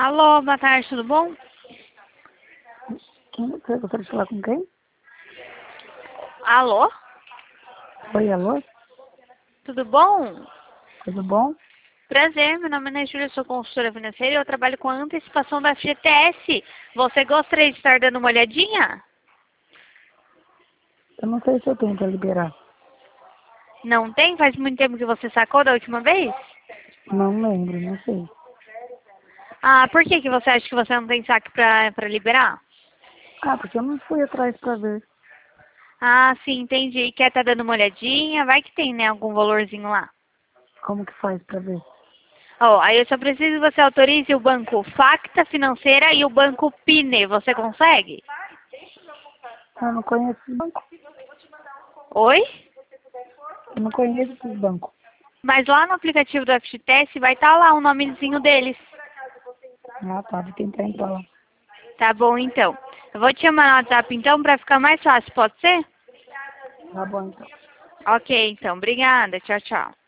Alô, boa tarde, tudo bom? Você gostaria de falar com quem? Alô, Oi, alô? tudo bom? Tudo bom? Prazer, meu nome é Júlia, sou consultora financeira e eu trabalho com a antecipação da FGTS. Você gostaria de estar dando uma olhadinha? Eu não sei se eu tenho para liberar. Não tem? Faz muito tempo que você sacou da última vez? Não lembro, não sei. Ah, por que você acha que você não tem saque pra liberar? Ah, porque eu não fui atrás para ver. Ah, sim, entendi. Quer estar dando uma olhadinha? Vai que tem, né, algum valorzinho lá. Como que faz para ver? Ó, aí eu só preciso que você autorize o banco Facta Financeira e o banco Pine. Você consegue? Ah, eu não conheço esse banco. Oi? Eu não conheço esse banco. Mas lá no aplicativo do FGTS vai estar lá o nomezinho deles. Ah, tá, vou tentar entrar lá. Tá bom, então. Eu vou te chamar no WhatsApp, então, pra ficar mais fácil, pode ser? Tá bom, então. Ok, então. Obrigada. Tchau, tchau.